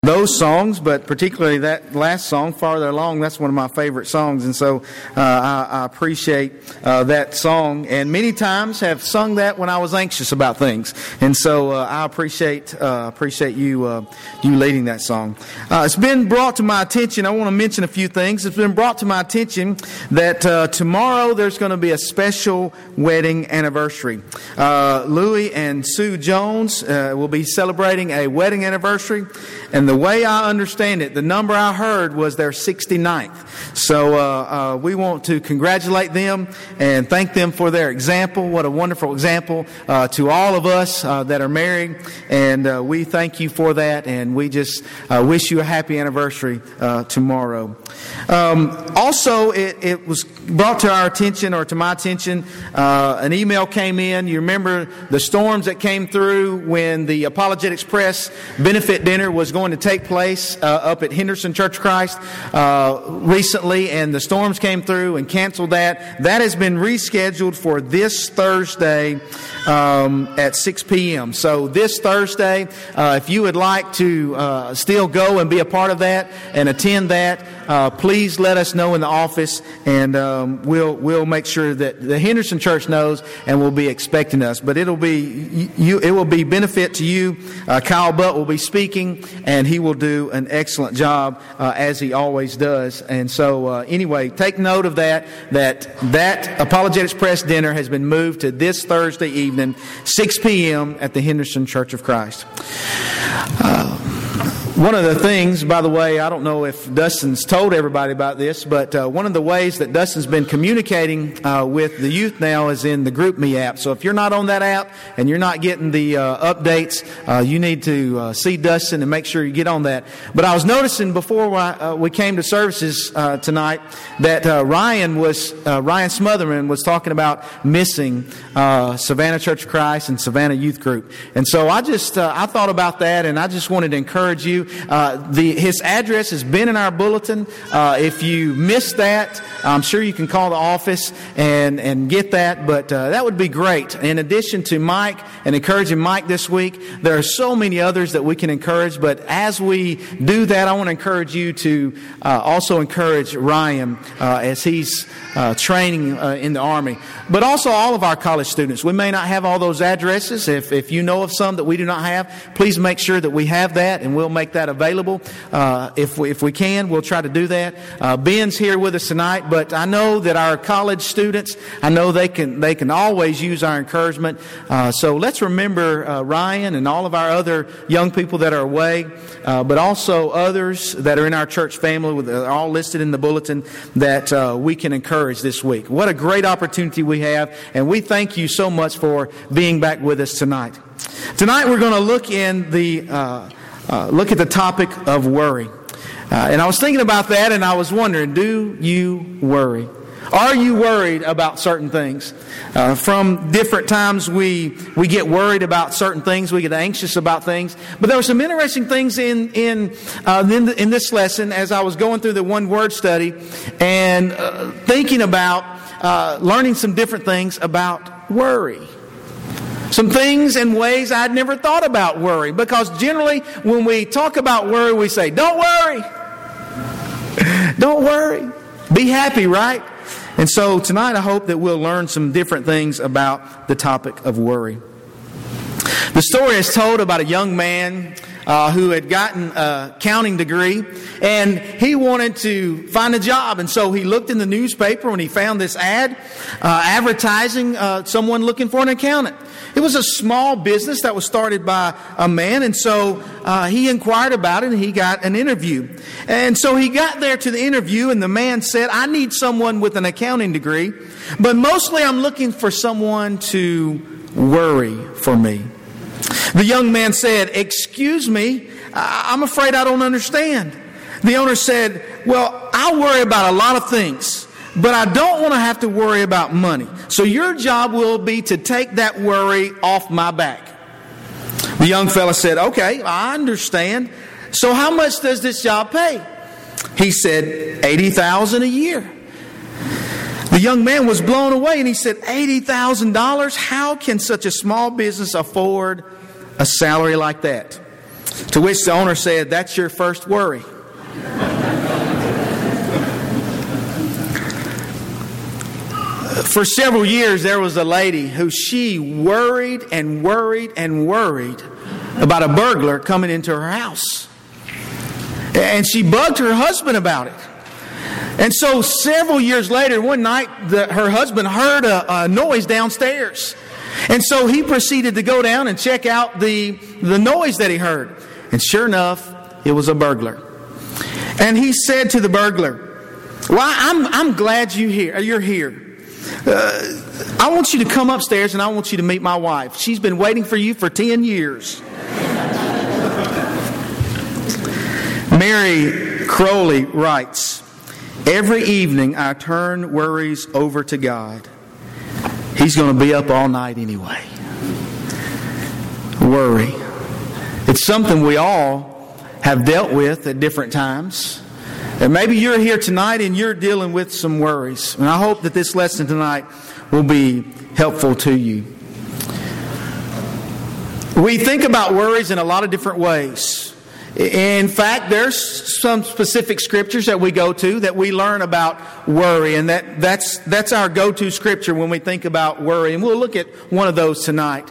those songs, but particularly that last song, Farther Along, that's one of my favorite songs. And so I appreciate that song, and many times have sung that when I was anxious about things. And so I appreciate you leading that song. It's been brought to my attention, I want to mention a few things. It's been brought to my attention that tomorrow there's going to be a special wedding anniversary. Louis and Sue Jones will be celebrating a wedding anniversary. And the way I understand it, the number I heard was their 69th. So we want to congratulate them and thank them for their example. What a wonderful example to all of us that are married. And we thank you for that. And we just wish you a happy anniversary tomorrow. Also, it was brought to our attention, or to my attention, an email came in. You remember the storms that came through when the Apologetics Press benefit dinner was going to take place up at Henderson Church of Christ recently, and the storms came through and canceled that. That has been rescheduled for this Thursday at 6 p.m. So this Thursday, if you would like to still go and be a part of that and attend that, please let us know in the office, and we'll make sure that the Henderson Church knows and will be expecting us. But it will be benefit to you. Kyle Butt will be speaking, and he will do an excellent job as he always does. And so anyway, take note of that Apologetics Press dinner has been moved to this Thursday evening, 6 p.m. at the Henderson Church of Christ. One of the things, by the way, I don't know if Dustin's told everybody about this, but one of the ways that Dustin's been communicating with the youth now is in the GroupMe app. So if you're not on that app and you're not getting the updates, you need to see Dustin and make sure you get on that. But I was noticing before we came to services tonight that Ryan Smotherman was talking about missing Savannah Church of Christ and Savannah Youth Group. And so I thought about that, and I just wanted to encourage you. His address has been in our bulletin. If you missed that, I'm sure you can call the office and get that. But that would be great. In addition to Mike and encouraging Mike this week, there are so many others that we can encourage. But as we do that, I want to encourage you to also encourage Ryan as he's training in the Army. But also all of our college students. We may not have all those addresses. If you know of some that we do not have, please make sure that we have that, and we'll make that available. If we can, we'll try to do that. Ben's here with us tonight, but I know that our college students, I know they can always use our encouragement. So let's remember Ryan and all of our other young people that are away, but also others that are in our church family, that are all listed in the bulletin, that we can encourage this week. What a great opportunity we have, and we thank you so much for being back with us tonight. Tonight we're going to look at the topic of worry. And I was thinking about that, and I was wondering, do you worry? Are you worried about certain things? From different times we get worried about certain things. We get anxious about things. But there were some interesting things in this lesson as I was going through the one word study and thinking about learning some different things about worry. Some things and ways I'd never thought about worry. Because generally when we talk about worry, we say, don't worry. Don't worry. Be happy, right? And so tonight I hope that we'll learn some different things about the topic of worry. The story is told about a young man who had gotten a accounting degree, and he wanted to find a job. And so he looked in the newspaper and he found this ad advertising someone looking for an accountant. It was a small business that was started by a man, and so he inquired about it and he got an interview. And so he got there to the interview, and the man said, I need someone with an accounting degree, but mostly I'm looking for someone to worry for me. The young man said, excuse me, I'm afraid I don't understand. The owner said, well, I worry about a lot of things, but I don't want to have to worry about money. So your job will be to take that worry off my back. The young fella said, okay, I understand. So how much does this job pay? He said, $80,000 a year. The young man was blown away, and he said, $80,000? How can such a small business afford a salary like that? To which the owner said, "That's your first worry." For several years, there was a lady who she worried and worried and worried about a burglar coming into her house. And she bugged her husband about it. And so several years later, one night, her husband heard a noise downstairs. And so he proceeded to go down and check out the noise that he heard. And sure enough, it was a burglar. And he said to the burglar, "Well, I'm glad you're here. I want you to come upstairs and I want you to meet my wife. She's been waiting for you for 10 years. Mary Crowley writes, "Every evening I turn worries over to God. He's going to be up all night anyway." Worry. It's something we all have dealt with at different times. And maybe you're here tonight and you're dealing with some worries. And I hope that this lesson tonight will be helpful to you. We think about worries in a lot of different ways. In fact, there's some specific scriptures that we go to that we learn about worry. And that's our go-to scripture when we think about worry. And we'll look at one of those tonight.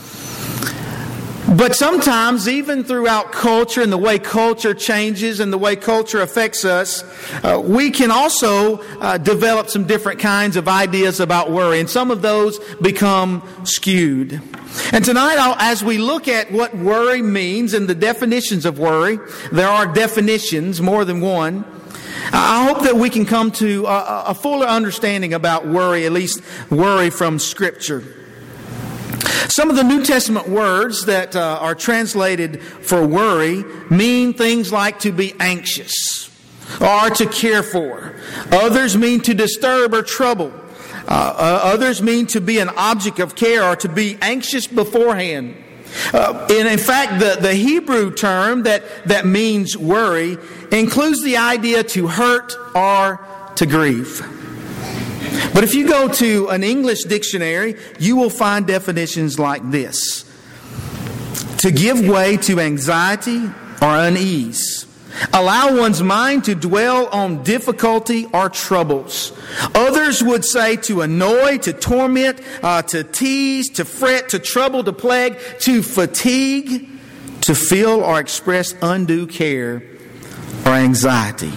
But sometimes, even throughout culture and the way culture changes and the way culture affects us, we can also develop some different kinds of ideas about worry. And some of those become skewed. And tonight, as we look at what worry means and the definitions of worry, there are definitions, more than one. I hope that we can come to a fuller understanding about worry, at least worry from Scripture. Some of the New Testament words that are translated for worry mean things like to be anxious or to care for. Others mean to disturb or trouble. Others mean to be an object of care or to be anxious beforehand. And in fact, the Hebrew term that means worry includes the idea to hurt or to grieve. But if you go to an English dictionary, you will find definitions like this: to give way to anxiety or unease, allow one's mind to dwell on difficulty or troubles. Others would say to annoy, to torment, to tease, to fret, to trouble, to plague, to fatigue, to feel or express undue care or anxiety.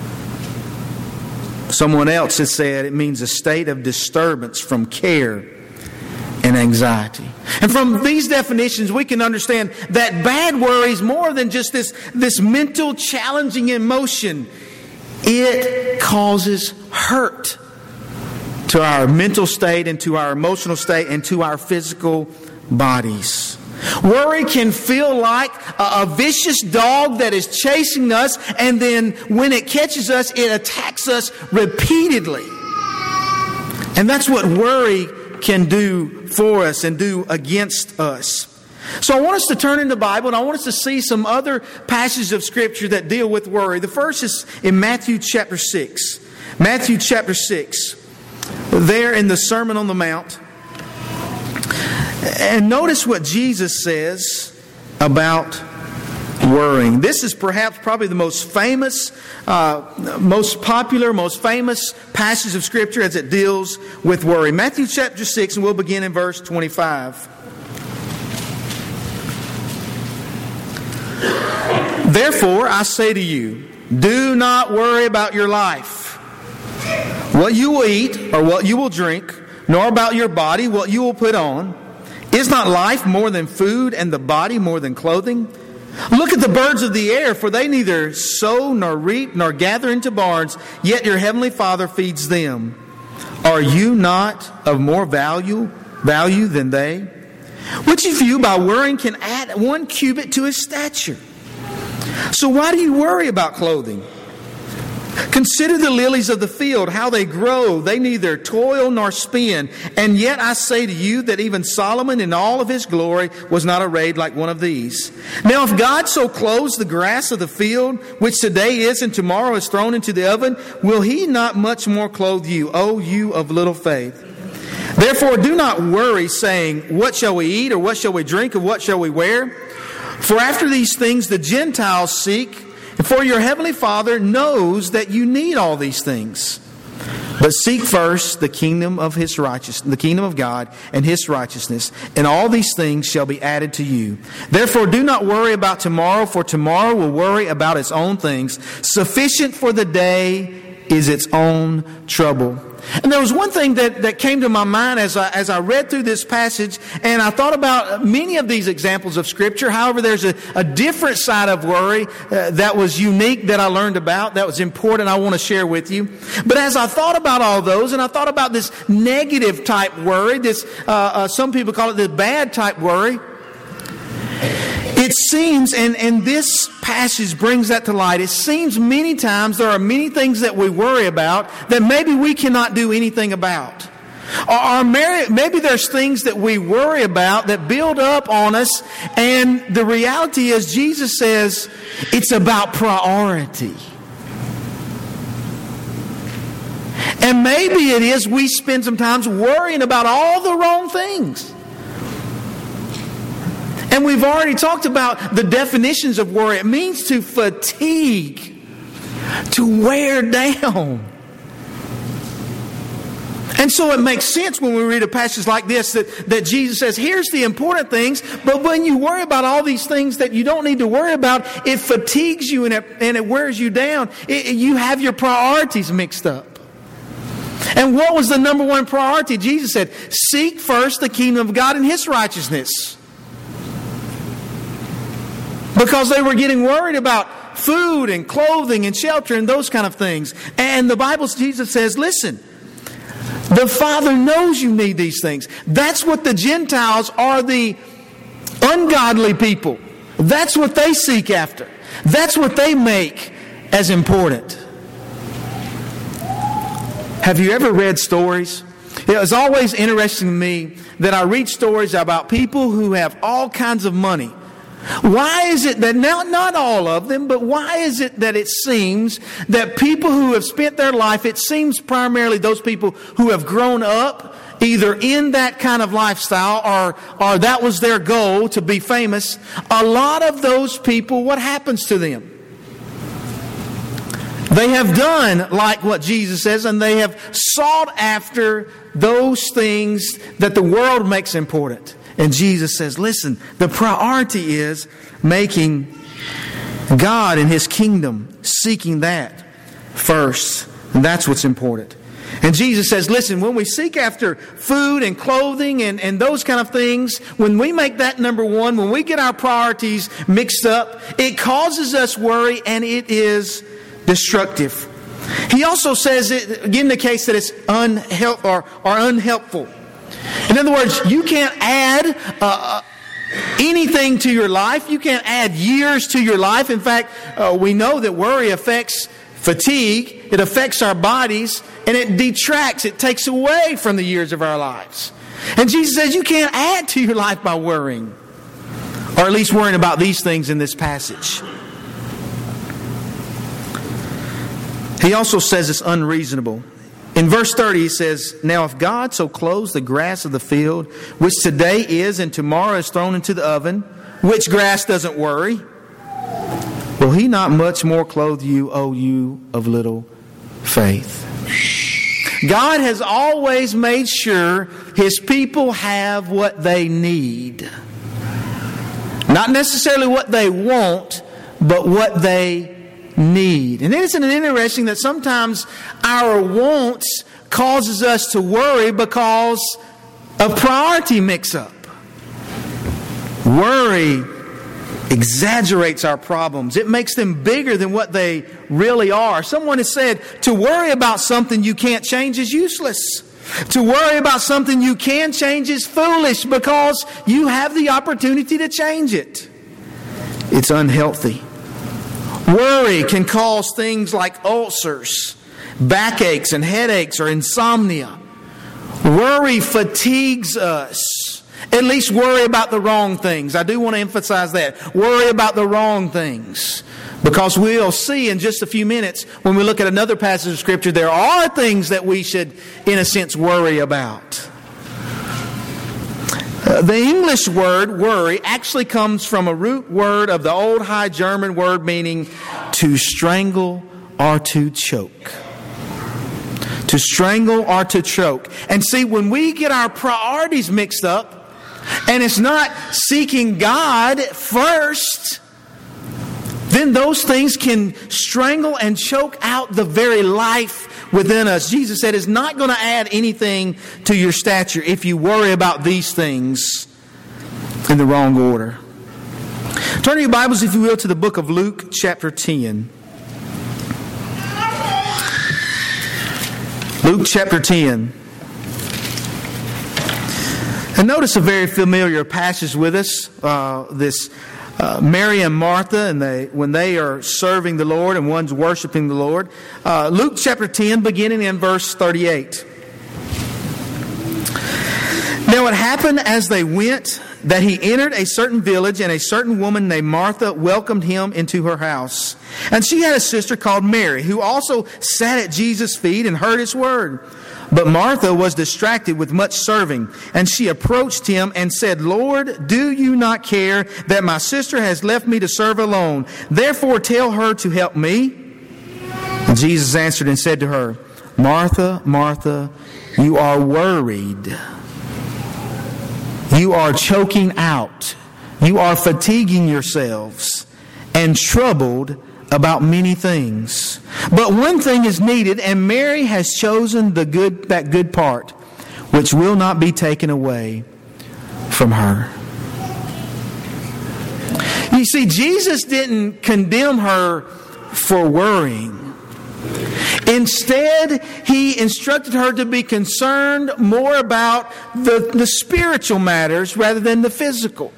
Someone else has said it means a state of disturbance from care and anxiety. And from these definitions, we can understand that bad worry is more than just this mental challenging emotion. It causes hurt to our mental state and to our emotional state and to our physical bodies. Worry can feel like a vicious dog that is chasing us, and then when it catches us, it attacks us repeatedly. And that's what worry can do for us and do against us. So I want us to turn in the Bible, and I want us to see some other passages of Scripture that deal with worry. The first is in Matthew chapter 6. Matthew chapter 6. There in the Sermon on the Mount. And notice what Jesus says about worrying. This is probably the most famous, most popular, most famous passage of Scripture as it deals with worry. Matthew chapter 6, and we'll begin in verse 25. "Therefore, I say to you, do not worry about your life, what you will eat or what you will drink, nor about your body, what you will put on. Is not life more than food, and the body more than clothing? Look at the birds of the air, for they neither sow nor reap nor gather into barns, yet your heavenly Father feeds them. Are you not of more value than they? Which of you by worrying can add 1 cubit to his stature? So why do you worry about clothing? Consider the lilies of the field, how they grow. They neither toil nor spin. And yet I say to you that even Solomon in all of his glory was not arrayed like one of these. Now if God so clothes the grass of the field, which today is and tomorrow is thrown into the oven, will he not much more clothe you, O you of little faith? Therefore do not worry, saying, what shall we eat, or what shall we drink, or what shall we wear? For after these things the Gentiles seek, for your heavenly Father knows that you need all these things. But seek first the kingdom of His righteousness, the kingdom of God and His righteousness, and all these things shall be added to you. Therefore do not worry about tomorrow, for tomorrow will worry about its own things. Sufficient for the day is its own trouble. And there was one thing that came to my mind as I read through this passage, and I thought about many of these examples of Scripture. However, there's a different side of worry that was unique that I learned about, that was important I want to share with you. But as I thought about all those, and I thought about this negative type worry, this some people call it the bad type worry, it seems, and this passage brings that to light, it seems many times there are many things that we worry about that maybe we cannot do anything about. Or maybe there's things that we worry about that build up on us, and the reality is Jesus says it's about priority. And maybe it is we spend some time worrying about all the wrong things. And we've already talked about the definitions of worry. It means to fatigue, to wear down. And so it makes sense when we read a passage like this that Jesus says, here's the important things, but when you worry about all these things that you don't need to worry about, it fatigues you and it wears you down. You have your priorities mixed up. And what was the number one priority? Jesus said, seek first the kingdom of God and His righteousness. Because they were getting worried about food and clothing and shelter and those kind of things. And the Bible, Jesus says, listen, the Father knows you need these things. That's what the Gentiles are, the ungodly people. That's what they seek after. That's what they make as important. Have you ever read stories? It was always interesting to me that I read stories about people who have all kinds of money. Why is it that now, not all of them, but why is it that it seems that people who have spent their life, it seems primarily those people who have grown up either in that kind of lifestyle or that was their goal to be famous, a lot of those people, what happens to them? They have done like what Jesus says, and they have sought after those things that the world makes important. And Jesus says, listen, the priority is making God and His kingdom, seeking that first. And that's what's important. And Jesus says, listen, when we seek after food and clothing and those kind of things, when we make that number one, when we get our priorities mixed up, it causes us worry and it is destructive. He also says, again, the case that it's unhelpful. In other words, you can't add anything to your life. You can't add years to your life. In fact, we know that worry affects fatigue. It affects our bodies. And it detracts. It takes away from the years of our lives. And Jesus says you can't add to your life by worrying. Or at least worrying about these things in this passage. He also says it's unreasonable. In verse 30 he says, now if God so clothes the grass of the field, which today is and tomorrow is thrown into the oven, which grass doesn't worry, will He not much more clothe you, O you of little faith? God has always made sure His people have what they need. Not necessarily what they want, but what they need. And isn't it interesting that sometimes our wants causes us to worry because of priority mix-up? Worry exaggerates our problems. It makes them bigger than what they really are. Someone has said, to worry about something you can't change is useless. To worry about something you can change is foolish because you have the opportunity to change it. It's unhealthy. Worry can cause things like ulcers, backaches and headaches, or insomnia. Worry fatigues us. At least worry about the wrong things. I do want to emphasize that. Worry about the wrong things. Because we'll see in just a few minutes when we look at another passage of Scripture, there are things that we should, in a sense, worry about. The English word worry actually comes from a root word of the old High German word meaning to strangle or to choke. To strangle or to choke. And see, when we get our priorities mixed up, and it's not seeking God first, then those things can strangle and choke out the very life within us. Jesus said it's not going to add anything to your stature if you worry about these things in the wrong order. Turn your Bibles, if you will, to the book of Luke chapter 10. Luke chapter 10. And notice a very familiar passage with us. Mary and Martha, and when they are serving the Lord and one's worshiping the Lord. Luke chapter 10, beginning in verse 38. Now it happened as they went that he entered a certain village, and a certain woman named Martha welcomed him into her house. And she had a sister called Mary, who also sat at Jesus' feet and heard his word. But Martha was distracted with much serving, and she approached him and said, Lord, do you not care that my sister has left me to serve alone? Therefore tell her to help me. And Jesus answered and said to her, Martha, Martha, you are worried. You are choking out. You are fatiguing yourselves and troubled about many things. But one thing is needed, and Mary has chosen that good part, which will not be taken away from her. You see, Jesus didn't condemn her for worrying. Instead, he instructed her to be concerned more about the spiritual matters rather than the physical.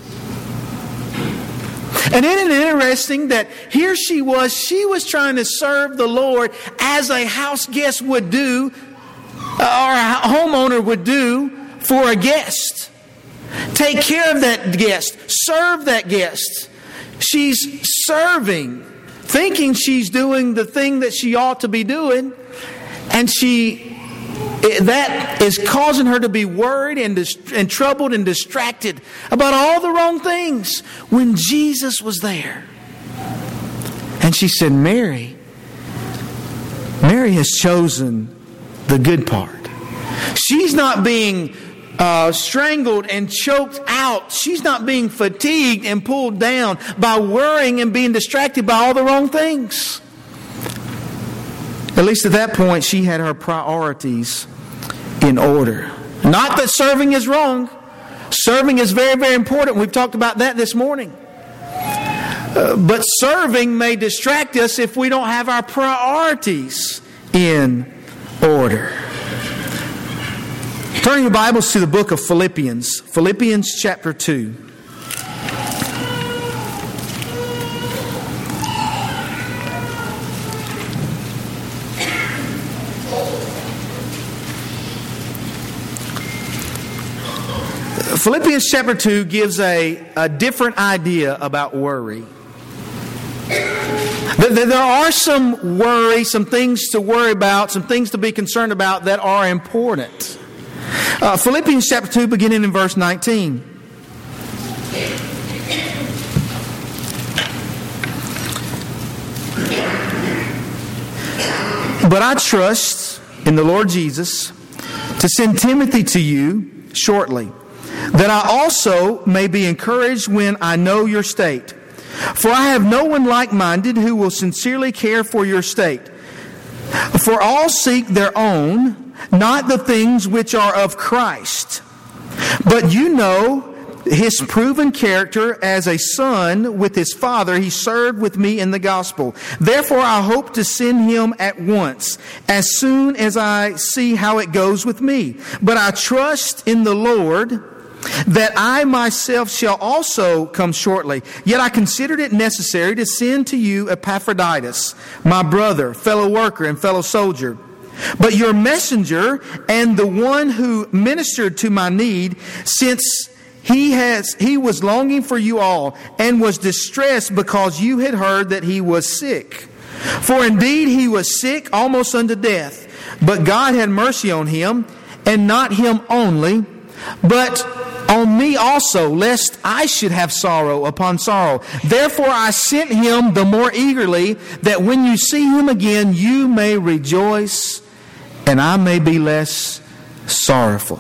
And isn't it interesting that here she was trying to serve the Lord as a house guest would do, or a homeowner would do for a guest. Take care of that guest. Serve that guest. She's serving, thinking she's doing the thing that she ought to be doing, and that is causing her to be worried and troubled and distracted about all the wrong things when Jesus was there. And she said, Mary has chosen the good part. She's not being strangled and choked out. She's not being fatigued and pulled down by worrying and being distracted by all the wrong things. At least at that point, she had her priorities in order. Not that serving is wrong. Serving is very, very important. We've talked about that this morning. But serving may distract us if we don't have our priorities in order. Turn your Bibles to the book of Philippians. Philippians chapter 2. Philippians chapter 2 gives a different idea about worry. There are some worry, some things to worry about, some things to be concerned about that are important. Philippians chapter 2, beginning in verse 19. But I trust in the Lord Jesus to send Timothy to you shortly, that I also may be encouraged when I know your state. For I have no one like-minded who will sincerely care for your state. For all seek their own, not the things which are of Christ. But you know his proven character as a son with his father. He served with me in the gospel. Therefore I hope to send him at once, as soon as I see how it goes with me. But I trust in the Lord that I myself shall also come shortly. Yet I considered it necessary to send to you Epaphroditus, my brother, fellow worker, and fellow soldier. But your messenger and the one who ministered to my need, since he was longing for you all and was distressed because you had heard that he was sick. For indeed he was sick almost unto death. But God had mercy on him, and not him only, but on me also, lest I should have sorrow upon sorrow. Therefore I sent him the more eagerly, that when you see him again, you may rejoice, and I may be less sorrowful.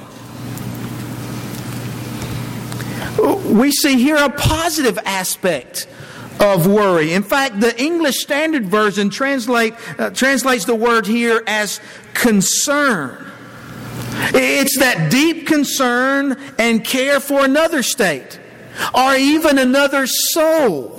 We see here a positive aspect of worry. In fact, the English Standard Version translates the word here as concern. It's that deep concern and care for another state, or even another soul.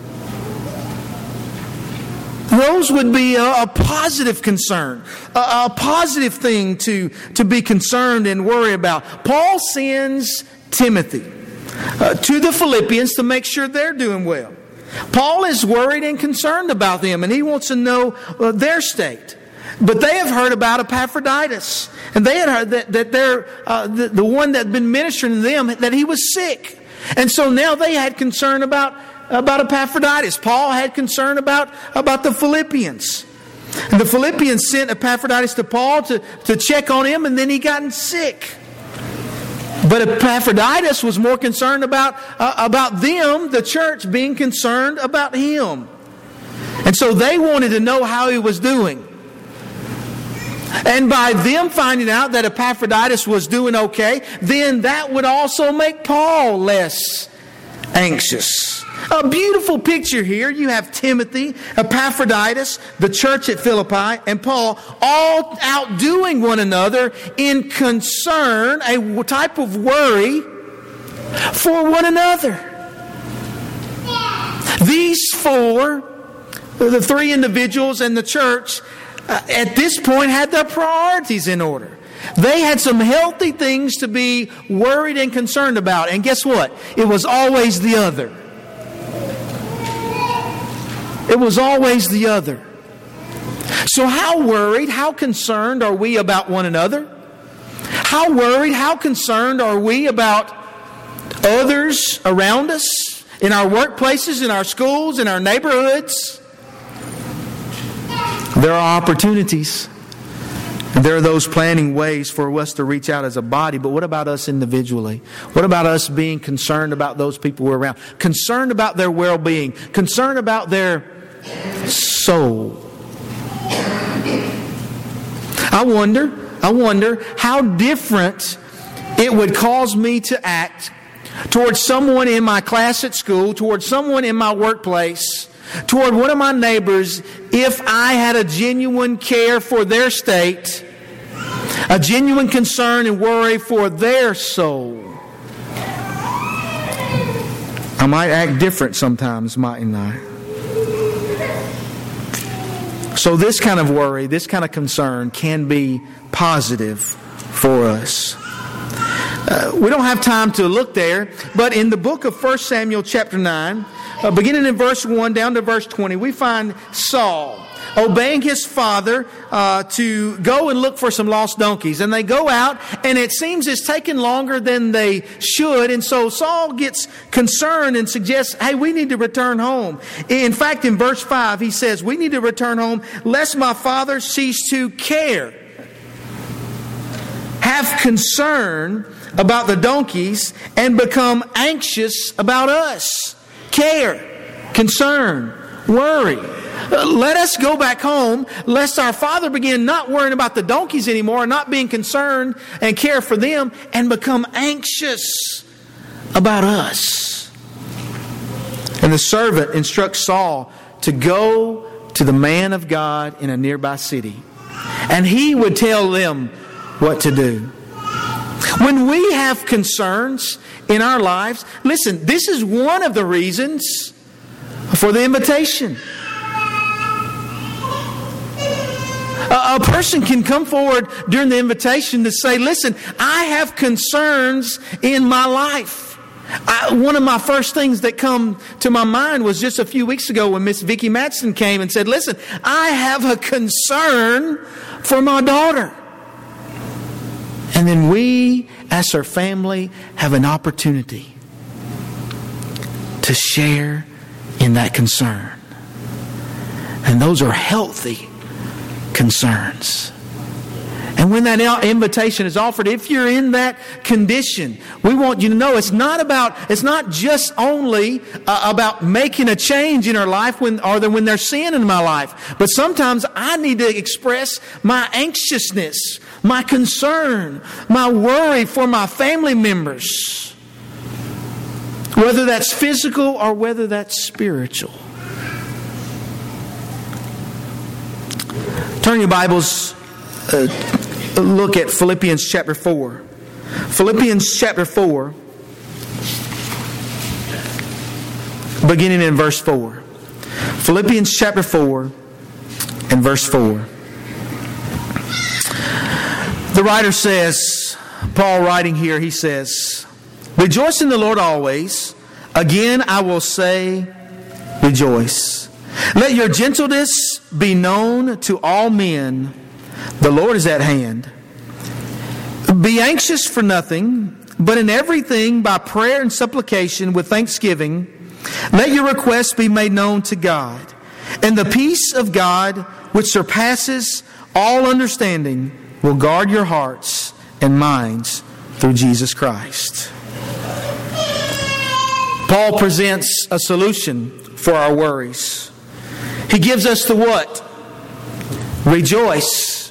Those would be a positive concern, a positive thing to be concerned and worry about. Paul sends Timothy to the Philippians to make sure they're doing well. Paul is worried and concerned about them, and he wants to know their state. But they have heard about Epaphroditus, and they had heard that they're the one that had been ministering to them, that he was sick. And so now they had concern about Epaphroditus. Paul had concern about the Philippians. And the Philippians sent Epaphroditus to Paul to check on him, and then he gotten sick. But Epaphroditus was more concerned about them, the church, being concerned about him. And so they wanted to know how he was doing. And by them finding out that Epaphroditus was doing okay, then that would also make Paul less anxious. A beautiful picture here. You have Timothy, Epaphroditus, the church at Philippi, and Paul all outdoing one another in concern, a type of worry for one another. These four, the three individuals and the church, at this point had their priorities in order. They had some healthy things to be worried and concerned about. And guess what? It was always the other. It was always the other. So how worried, how concerned are we about one another? How worried, how concerned are we about others around us, in our workplaces, in our schools, in our neighborhoods? There are opportunities. There are those planning ways for us to reach out as a body. But what about us individually? What about us being concerned about those people we're around? Concerned about their well-being. Concerned about their soul. I wonder how different it would cause me to act towards someone in my class at school, towards someone in my workplace, toward one of my neighbors, if I had a genuine care for their state, a genuine concern and worry for their soul. I might act different sometimes, mightn't I? So this kind of worry, this kind of concern can be positive for us. We don't have time to look there, but in the book of 1 Samuel chapter 9, beginning in verse 1 down to verse 20, we find Saul obeying his father to go and look for some lost donkeys. And they go out, and it seems it's taking longer than they should. And so Saul gets concerned and suggests, hey, we need to return home. In fact, in verse 5, he says, we need to return home lest my father cease to care. Have concern about the donkeys and become anxious about us. Care, concern, worry. Let us go back home, lest our father begin not worrying about the donkeys anymore, not being concerned and care for them, and become anxious about us. And the servant instructs Saul to go to the man of God in a nearby city, and he would tell them what to do. When we have concerns in our lives, listen, this is one of the reasons for the invitation. A person can come forward during the invitation to say, listen, I have concerns in my life. One of my first things that come to my mind was just a few weeks ago when Miss Vicki Madsen came and said, listen, I have a concern for my daughter. And then we, as her family, have an opportunity to share in that concern. And those are healthy concerns. And when that invitation is offered, if you're in that condition, we want you to know it's not just only about making a change in our life when there's sin in my life. But sometimes I need to express my anxiousness, my concern, my worry for my family members. Whether that's physical or whether that's spiritual. Turn your Bibles, look at Philippians chapter 4. Philippians chapter 4, beginning in verse 4. Philippians chapter 4 and verse 4. The writer says, Paul writing here, he says, "Rejoice in the Lord always. Again I will say, rejoice. Let your gentleness be known to all men. The Lord is at hand. Be anxious for nothing, but in everything by prayer and supplication with thanksgiving, let your requests be made known to God. And the peace of God, which surpasses all understanding, will guard your hearts and minds through Jesus Christ." Paul presents a solution for our worries. He gives us the what? Rejoice.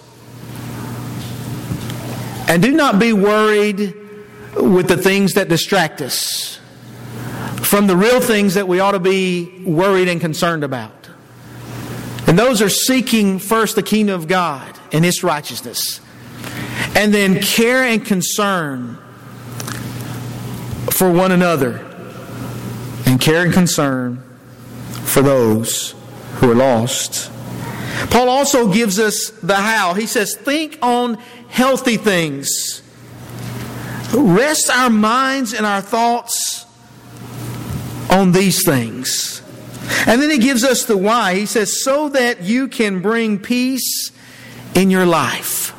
And do not be worried with the things that distract us from the real things that we ought to be worried and concerned about. And those are seeking first the kingdom of God and His righteousness. And then care and concern for one another. And care and concern for those who are lost. Paul also gives us the how. He says, think on healthy things. Rest our minds and our thoughts on these things. And then he gives us the why. He says, so that you can bring peace in your life.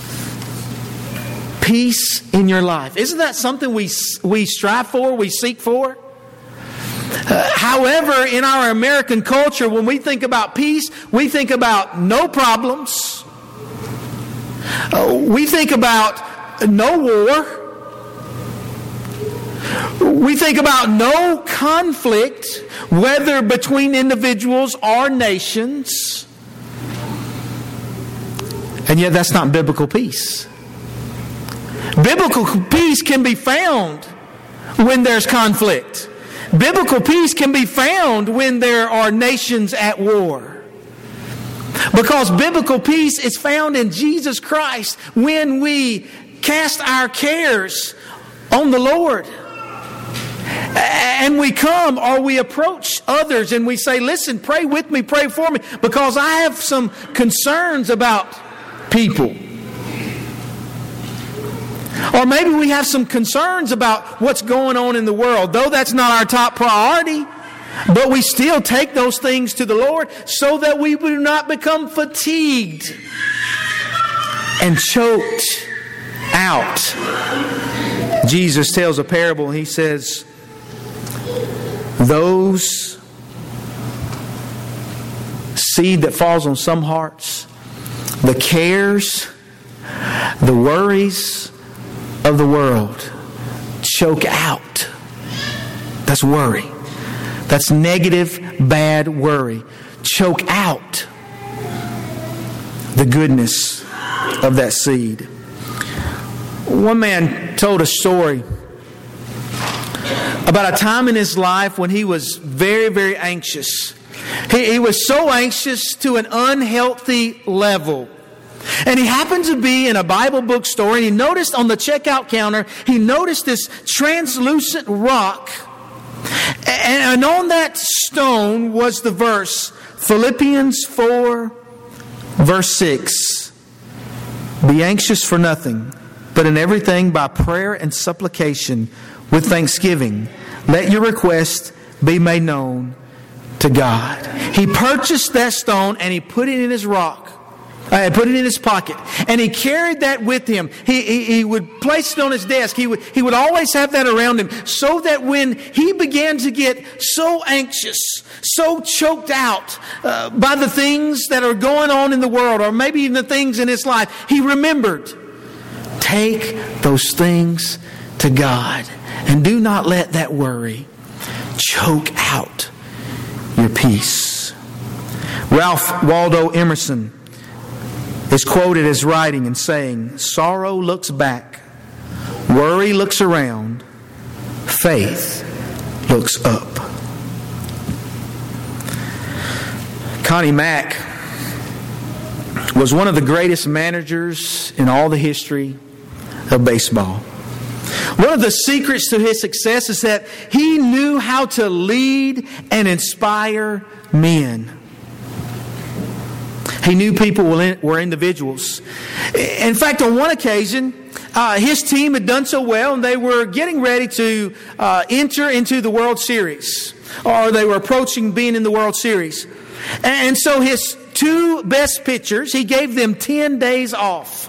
Peace in your life. Isn't that something we strive for, we seek for? However, in our American culture, when we think about peace, we think about no problems. We think about no war. We think about no conflict, whether between individuals or nations. And yet that's not biblical peace. Biblical peace can be found when there's conflict. Biblical peace can be found when there are nations at war. Because biblical peace is found in Jesus Christ when we cast our cares on the Lord. And we come or we approach others and we say, listen, pray with me, pray for me, because I have some concerns about people. Or maybe we have some concerns about what's going on in the world. Though that's not our top priority, but we still take those things to the Lord so that we do not become fatigued and choked out. Jesus tells a parable. He says, those seed that falls on some hearts, the cares, the worries of the world choke out. That's worry. That's negative, bad worry. Choke out the goodness of that seed. One man told a story about a time in his life when he was very, very anxious. He was so anxious to an unhealthy level. And he happened to be in a Bible bookstore, and he noticed on the checkout counter, he noticed this translucent rock. And on that stone was the verse, Philippians 4, verse 6. Be anxious for nothing, but in everything by prayer and supplication with thanksgiving, let your request be made known to God. He purchased that stone and he put it in his rock. Put it in his pocket. And he carried that with him. He would place it on his desk. He would always have that around him, so that when he began to get so anxious, so choked out by the things that are going on in the world, or maybe even the things in his life, he remembered, take those things to God. And do not let that worry choke out your peace. Ralph Waldo Emerson is quoted as writing and saying, sorrow looks back, worry looks around, faith looks up. Connie Mack was one of the greatest managers in all the history of baseball. One of the secrets to his success is that he knew how to lead and inspire men. He knew people were individuals. In fact, on one occasion, his team had done so well, and they were getting ready to enter into the World Series, or they were approaching being in the World Series. And so his two best pitchers, he gave them 10 days off.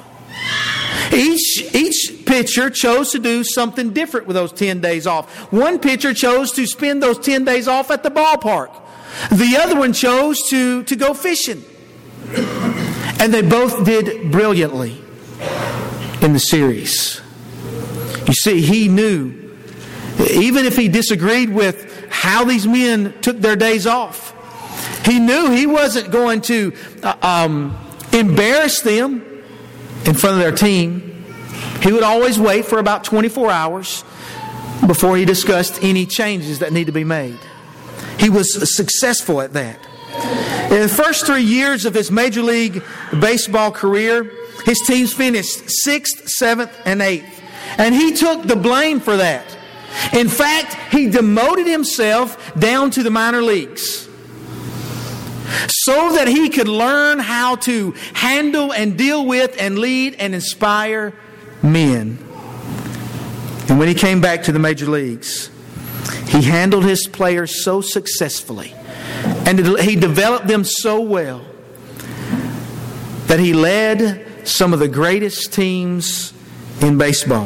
Each pitcher chose to do something different with those 10 days off. One pitcher chose to spend those 10 days off at the ballpark. The other one chose to go fishing. And they both did brilliantly in the series. You see, he knew, even if he disagreed with how these men took their days off, he knew he wasn't going to embarrass them in front of their team. He would always wait for about 24 hours before he discussed any changes that need to be made. He was successful at that. In the first 3 years of his Major League Baseball career, his teams finished 6th, 7th, and 8th. And he took the blame for that. In fact, he demoted himself down to the minor leagues so that he could learn how to handle and deal with and lead and inspire men. And when he came back to the major leagues, he handled his players so successfully, and he developed them so well, that he led some of the greatest teams in baseball.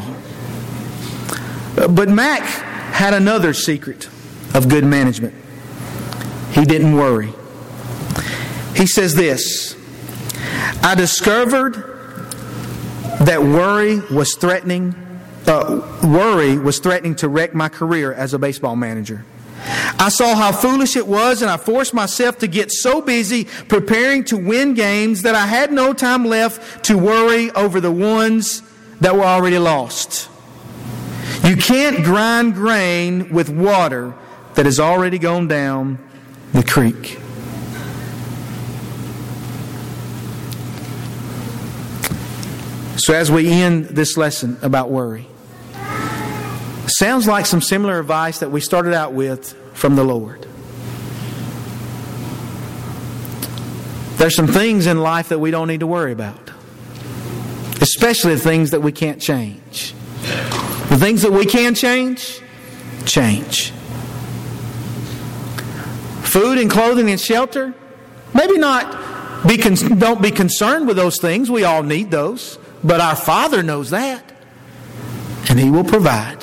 But Mack had another secret of good management. He didn't worry. He says this, I discovered that worry was threatening to wreck my career as a baseball manager. I saw how foolish it was, and I forced myself to get so busy preparing to win games that I had no time left to worry over the ones that were already lost. You can't grind grain with water that has already gone down the creek. So as we end this lesson about worry, sounds like some similar advice that we started out with from the Lord. There's some things in life that we don't need to worry about, especially the things that we can't change. The things that we can change, change. Food and clothing and shelter, maybe not. Don't be concerned with those things. We all need those. But our Father knows that, and He will provide.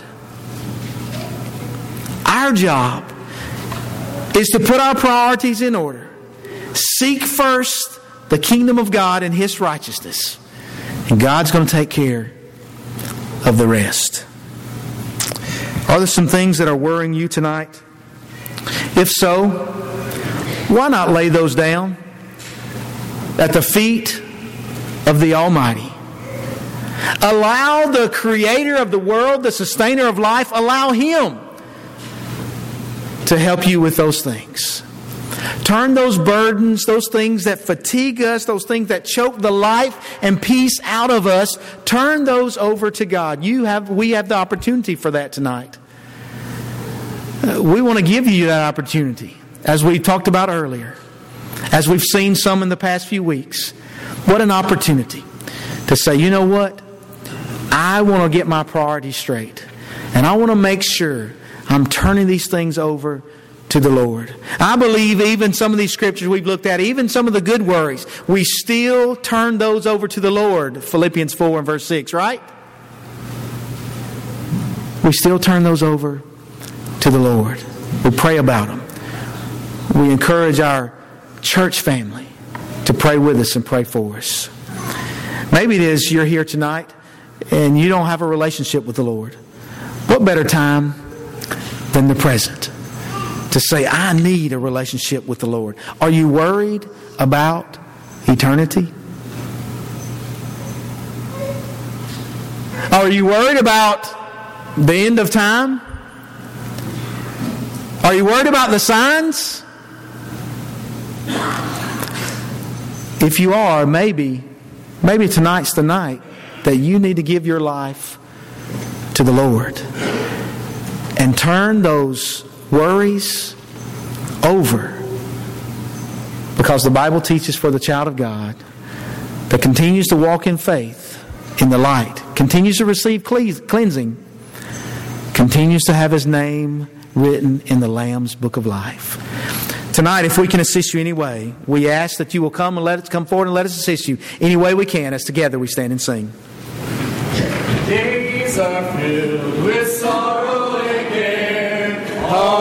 Our job is to put our priorities in order. Seek first the kingdom of God and His righteousness, and God's going to take care of the rest. Are there some things that are worrying you tonight? If so, why not lay those down at the feet of the Almighty? Allow the Creator of the world, the Sustainer of life, allow Him to help you with those things. Turn those burdens, those things that fatigue us, those things that choke the life and peace out of us, turn those over to God. We have the opportunity for that tonight. We want to give you that opportunity, as we talked about earlier, as we've seen some in the past few weeks. What an opportunity to say, you know what? I want to get my priorities straight. And I want to make sure I'm turning these things over to the Lord. I believe even some of these scriptures we've looked at, even some of the good worries, we still turn those over to the Lord. Philippians 4 and verse 6, right? We still turn those over to the Lord. We pray about them. We encourage our church family to pray with us and pray for us. Maybe it is you're here tonight and you don't have a relationship with the Lord. What better time than the present to say, I need a relationship with the Lord? Are you worried about eternity? Are you worried about the end of time? Are you worried about the signs? If you are, maybe tonight's the night that you need to give your life to the Lord and turn those worries over. Because the Bible teaches for the child of God that continues to walk in faith in the light, continues to receive cleansing, continues to have his name written in the Lamb's book of life. Tonight, if we can assist you any way, we ask that you will come forward and let us assist you any way we can as together we stand and sing. Days are filled.